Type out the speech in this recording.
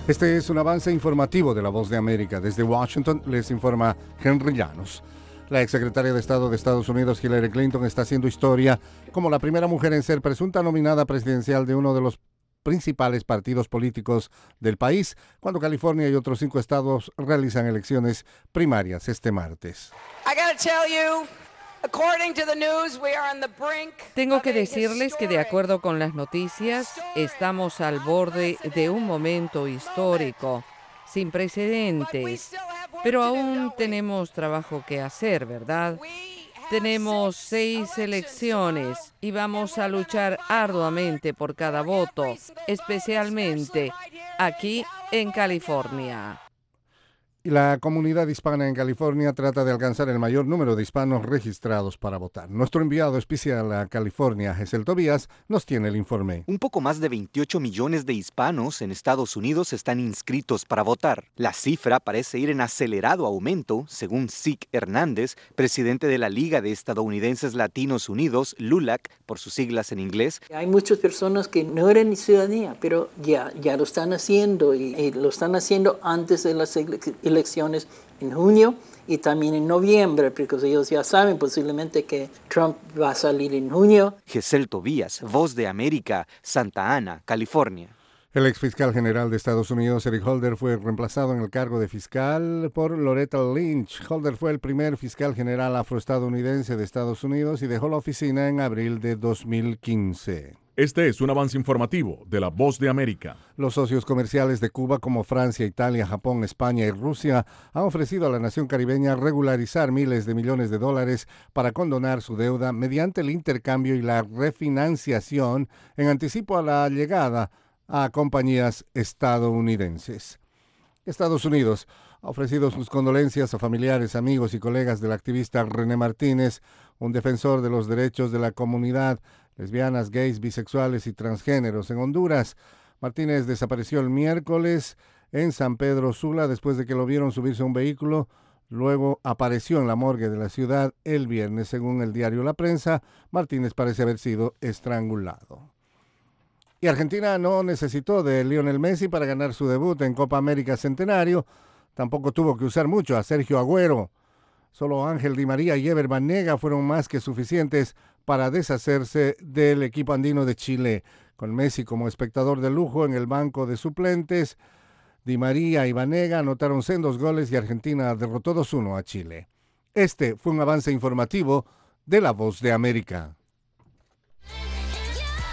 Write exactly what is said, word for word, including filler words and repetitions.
Este es un avance informativo de La Voz de América. Desde Washington les informa Henry Llanos. La exsecretaria de Estado de Estados Unidos, Hillary Clinton, está haciendo historia como la primera mujer en ser presunta nominada presidencial de uno de los principales partidos políticos del país, cuando California y otros cinco estados realizan elecciones primarias este martes. Tengo que decirles que, de acuerdo con las noticias, estamos al borde de un momento histórico, sin precedentes. Pero aún tenemos trabajo que hacer, ¿verdad? Tenemos seis elecciones y vamos a luchar arduamente por cada voto, especialmente aquí en California. Y la comunidad hispana en California trata de alcanzar el mayor número de hispanos registrados para votar. Nuestro enviado especial a California, Gesell Tobías, nos tiene el informe. Un poco más de veintiocho millones de hispanos en Estados Unidos están inscritos para votar. La cifra parece ir en acelerado aumento, según Zeke Hernández, presidente de la Liga de Estadounidenses Latinos Unidos, LULAC, por sus siglas en inglés. Hay muchas personas que no eran ciudadanía, pero ya, ya lo están haciendo y, y lo están haciendo antes de las elecciones. elecciones en junio y también en noviembre, porque ellos ya saben posiblemente que Trump va a salir en junio. Gesell Tobías, Voz de América, Santa Ana, California. El exfiscal general de Estados Unidos, Eric Holder, fue reemplazado en el cargo de fiscal por Loretta Lynch. Holder fue el primer fiscal general afroestadounidense de Estados Unidos y dejó la oficina en abril de dos mil quince. Este es un avance informativo de La Voz de América. Los socios comerciales de Cuba como Francia, Italia, Japón, España y Rusia han ofrecido a la nación caribeña regularizar miles de millones de dólares para condonar su deuda mediante el intercambio y la refinanciación en anticipo a la llegada a compañías estadounidenses. Estados Unidos ha ofrecido sus condolencias a familiares, amigos y colegas del activista René Martínez, un defensor de los derechos de la comunidad lesbianas, gays, bisexuales y transgéneros en Honduras. Martínez desapareció el miércoles en San Pedro Sula después de que lo vieron subirse a un vehículo. Luego apareció en la morgue de la ciudad el viernes. Según el diario La Prensa, Martínez parece haber sido estrangulado. Y Argentina no necesitó de Lionel Messi para ganar su debut en Copa América Centenario. Tampoco tuvo que usar mucho a Sergio Agüero. Solo Ángel Di María y Ever Banega fueron más que suficientes para deshacerse del equipo andino de Chile. Con Messi como espectador de lujo en el banco de suplentes, Di María y Banega anotaron sendos goles y Argentina derrotó dos uno a Chile. Este fue un avance informativo de La Voz de América.